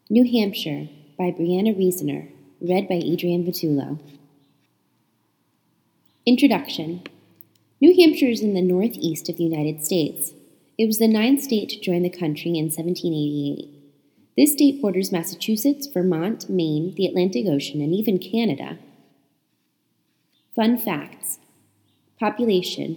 New Hampshire by Brianna Reasoner, read by Adrienne Vitullo. Introduction. New Hampshire is in the northeast of the United States. It was the 9th state to join the country in 1788. This state borders Massachusetts, Vermont, Maine, the Atlantic Ocean, and even Canada. Fun facts. Population,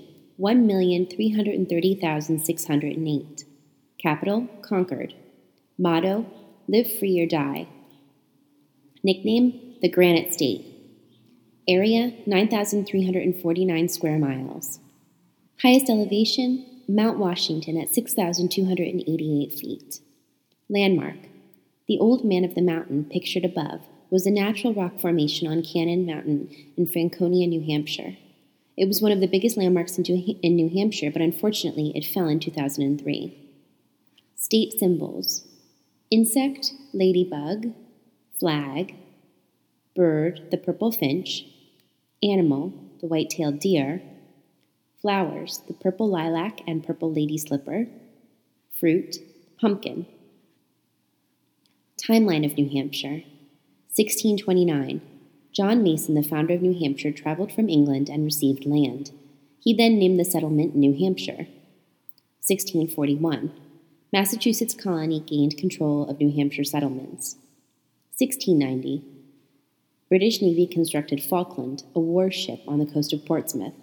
1,330,608. Capital, Concord. Motto, Live Free or Die. Nickname, the Granite State. Area, 9,349 square miles. Highest elevation, Mount Washington at 6,288 feet. Landmark. The Old Man of the Mountain, pictured above, was a natural rock formation on Cannon Mountain in Franconia, New Hampshire. It was one of the biggest landmarks in New Hampshire, but unfortunately it fell in 2003. State symbols. Insect, ladybug. Flag. Bird, the purple finch. Animal, the white-tailed deer. Flowers, the purple lilac and purple lady slipper. Fruit, pumpkin. Timeline of New Hampshire. 1629. John Mason, the founder of New Hampshire, traveled from England and received land. He then named the settlement New Hampshire. 1641. Massachusetts colony gained control of New Hampshire settlements. 1690. British Navy constructed Falkland, a warship on the coast of Portsmouth.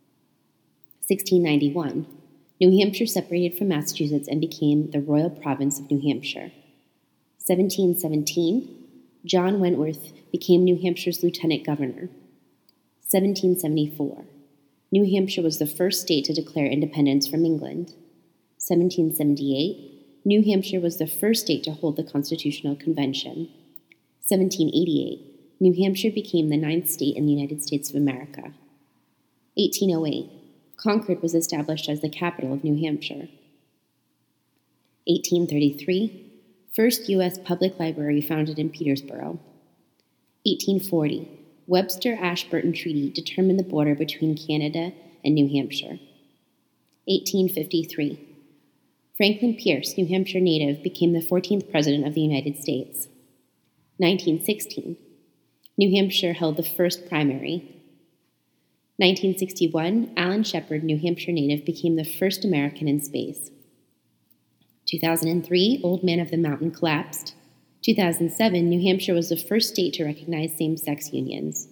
1691. New Hampshire separated from Massachusetts and became the Royal Province of New Hampshire. 1717. John Wentworth became New Hampshire's lieutenant governor. 1774. New Hampshire was the first state to declare independence from England. 1778. New Hampshire was the first state to hold the Constitutional Convention. 1788. New Hampshire became the 9th state in the United States of America. 1808. Concord was established as the capital of New Hampshire. 1833. First U.S. public library founded in Petersboro. 1840. Webster-Ashburton Treaty determined the border between Canada and New Hampshire. 1853. Franklin Pierce, New Hampshire native, became the 14th President of the United States. 1916. New Hampshire held the first primary. 1961. Alan Shepard, New Hampshire native, became the first American in space. 2003. Old Man of the Mountain collapsed. 2007. New Hampshire was the first state to recognize same-sex unions.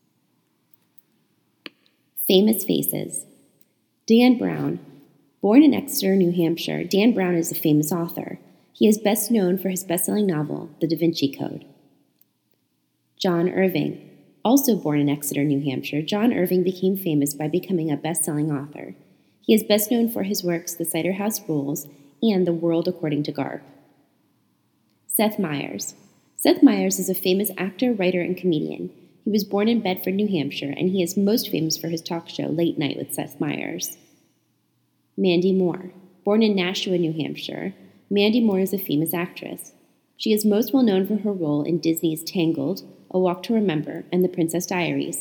Famous faces. Dan Brown. Born in Exeter, New Hampshire, Dan Brown is a famous author. He is best known for his best-selling novel, The Da Vinci Code. John Irving. Also born in Exeter, New Hampshire, John Irving became famous by becoming a best-selling author. He is best known for his works The Cider House Rules and The World According to Garp. Seth Meyers. Seth Meyers is a famous actor, writer, and comedian. He was born in Bedford, New Hampshire, and he is most famous for his talk show, Late Night with Seth Meyers. Mandy Moore. Born in Nashua, New Hampshire, Mandy Moore is a famous actress. She is most well known for her role in Disney's Tangled, A Walk to Remember, and The Princess Diaries.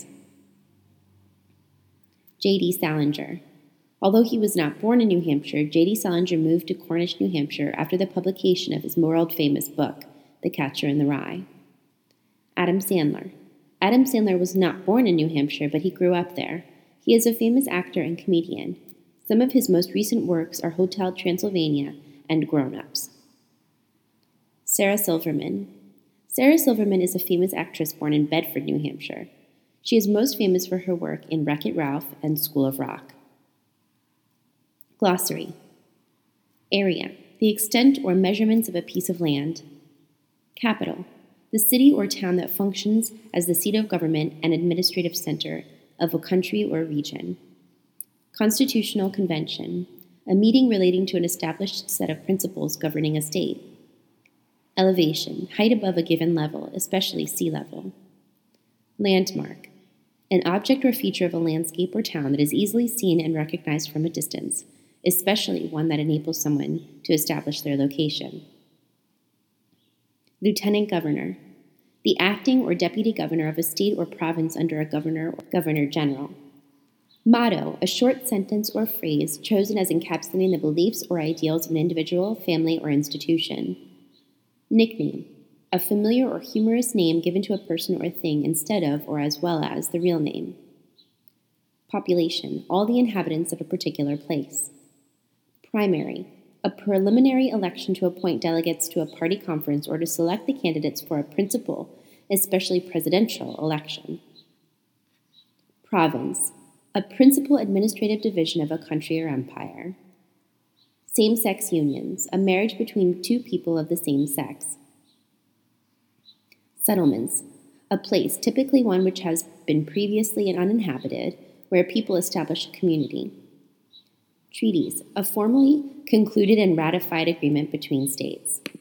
J.D. Salinger. Although he was not born in New Hampshire, J.D. Salinger moved to Cornish, New Hampshire after the publication of his world-famous book, The Catcher in the Rye. Adam Sandler. Adam Sandler was not born in New Hampshire, but he grew up there. He is a famous actor and comedian. Some of his most recent works are Hotel Transylvania and Grown Ups. Sarah Silverman. Sarah Silverman is a famous actress born in Bedford, New Hampshire. She is most famous for her work in Wreck-It Ralph and School of Rock. Glossary. Area. The extent or measurements of a piece of land. Capital. The city or town that functions as the seat of government and administrative center of a country or region. Constitutional Convention. A meeting relating to an established set of principles governing a state. Elevation. Height above a given level, especially sea level. Landmark. An object or feature of a landscape or town that is easily seen and recognized from a distance, especially one that enables someone to establish their location. Lieutenant Governor. The acting or deputy governor of a state or province under a governor or governor general. Motto, a short sentence or phrase chosen as encapsulating the beliefs or ideals of an individual, family, or institution. Nickname, a familiar or humorous name given to a person or thing instead of or as well as the real name. Population, all the inhabitants of a particular place. Primary, a preliminary election to appoint delegates to a party conference or to select the candidates for a principal, especially presidential, election. Province, a principal administrative division of a country or empire. Same-sex unions, a marriage between two people of the same sex. Settlements, a place, typically one which has been previously uninhabited, where people establish a community. Treaties, a formally concluded and ratified agreement between states.